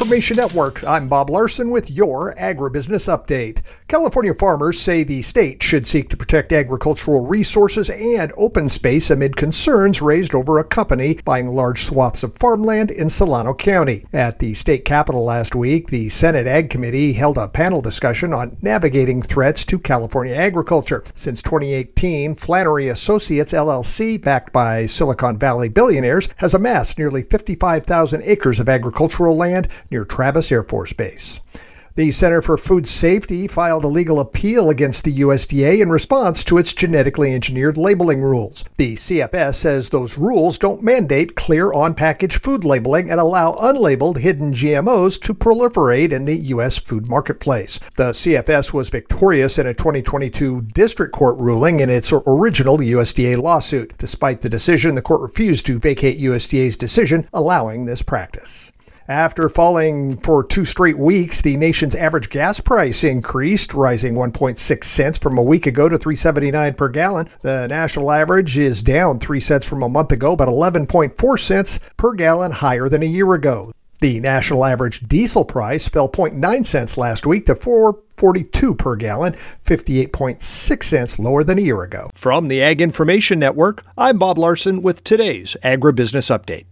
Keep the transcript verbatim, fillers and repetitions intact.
Information Network. I'm Bob Larson with your Agribusiness Update. California farmers say the state should seek to protect agricultural resources and open space amid concerns raised over a company buying large swaths of farmland in Solano County. At the state capitol last week, the Senate Ag Committee held a panel discussion on navigating threats to California agriculture. Since twenty eighteen, Flannery Associates L L C, backed by Silicon Valley billionaires, has amassed nearly fifty-five thousand acres of agricultural land near Travis Air Force Base. The Center for Food Safety filed a legal appeal against the U S D A in response to its genetically engineered labeling rules. The C F S says those rules don't mandate clear on-package food labeling and allow unlabeled hidden G M Os to proliferate in the U S food marketplace. The C F S was victorious in a twenty twenty-two district court ruling in its original U S D A lawsuit. Despite the decision, the court refused to vacate U S D A's decision allowing this practice. After falling for two straight weeks, the nation's average gas price increased, rising one point six cents from a week ago to three dollars and seventy-nine cents per gallon. The national average is down three cents from a month ago, but eleven point four cents per gallon higher than a year ago. The national average diesel price fell zero point nine cents last week to four dollars and forty-two cents per gallon, fifty-eight point six cents lower than a year ago. From the Ag Information Network, I'm Bob Larson with today's Agribusiness Update.